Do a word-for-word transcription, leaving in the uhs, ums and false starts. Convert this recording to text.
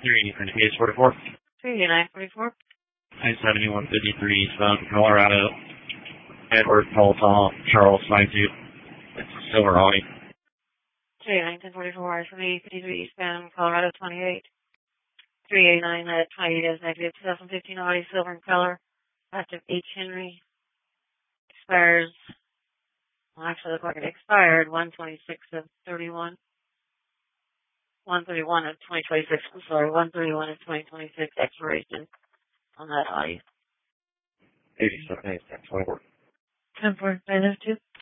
three ninety-eight forty-four. three eighty-nine forty-four. nine seventy-one fifty-three, Eastbound, Colorado. Edward, Paul, Tom, Charles, nine two. It's Silver Holly. three eighty-nine ten forty-four, I seventy fifty-three, Eastbound, Colorado, twenty-eight. three eighty-nine at twenty-eight is negative. twenty fifteen Audi, silver in color. Active H. Henry. Expires. Well, actually, looks like it expired one twenty-six of thirty-one. one thirty-one of twenty twenty-six. I'm sorry, one thirty-one of twenty twenty-six expiration on that Audi. eighty-seven, eighty-six, twenty-four. ten four, nine oh two.